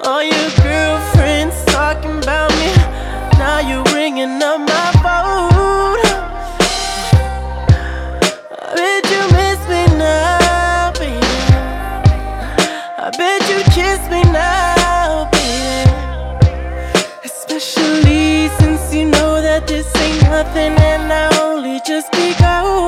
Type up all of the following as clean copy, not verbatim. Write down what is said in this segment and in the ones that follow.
All your girlfriends talking about me. Now you ringing up my phone. I bet you miss me now, baby. I bet you kiss me now, baby. Especially since you know that this ain't nothing and I only just begun.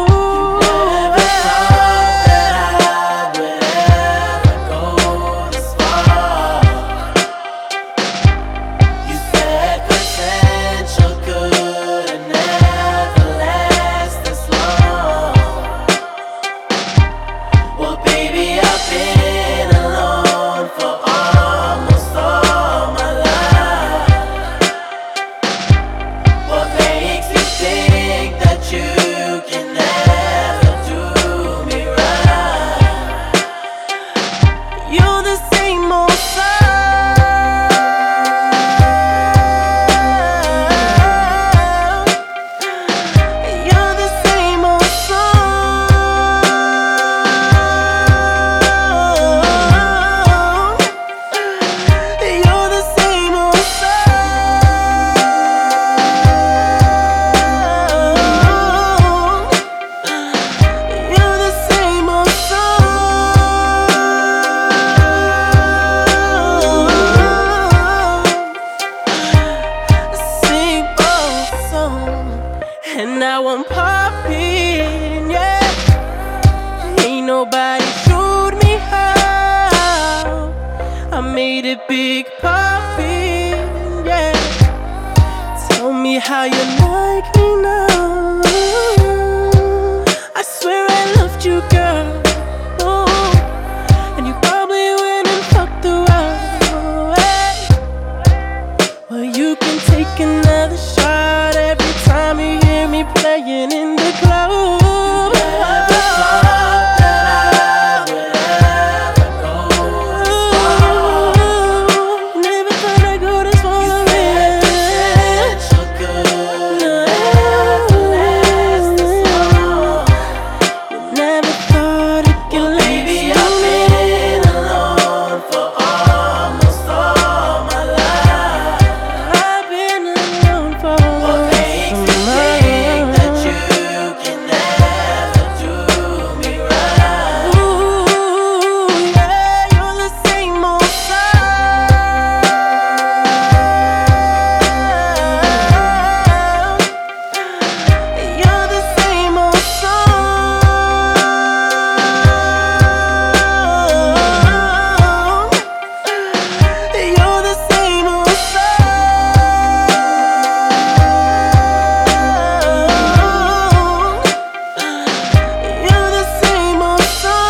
And now I'm popping, yeah. Ain't nobody showed me how. I made it big popping, yeah. Tell me how you like me now. I swear I loved you, girl. Oh, and you probably went and fucked around. Hey. Well, you can take another shot every time you hear me playing in the club. Never thought that I would ever go this far. Never thought I'd go this far. You said potential good never last this long. Never thought it could last. Baby, I've been alone for almost all my life. I've been alone for what makes me think that you can never do me right? Ooh, yeah, you're the same old sound. You're the same old song. You're the same old song. You're the same old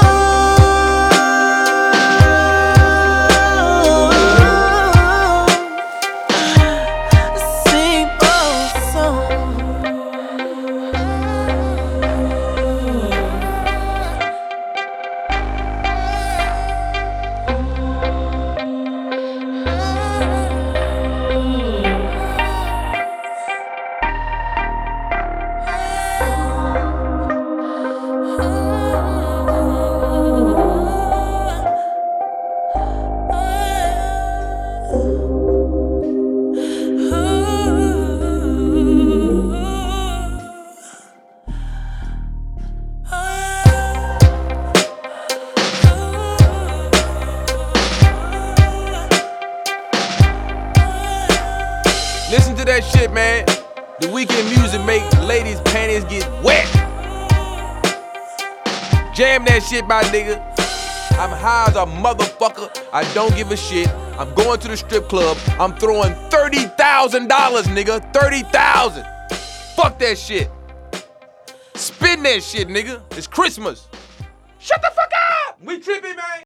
song. Same old song. Listen to that shit, man. The Weeknd music make ladies' panties get wet. Jam that shit, my nigga. I'm high as a motherfucker. I don't give a shit. I'm going to the strip club. I'm throwing $30,000, nigga. 30,000. Fuck that shit. Spin that shit, nigga. It's Christmas. Shut the fuck up. We tripping, man.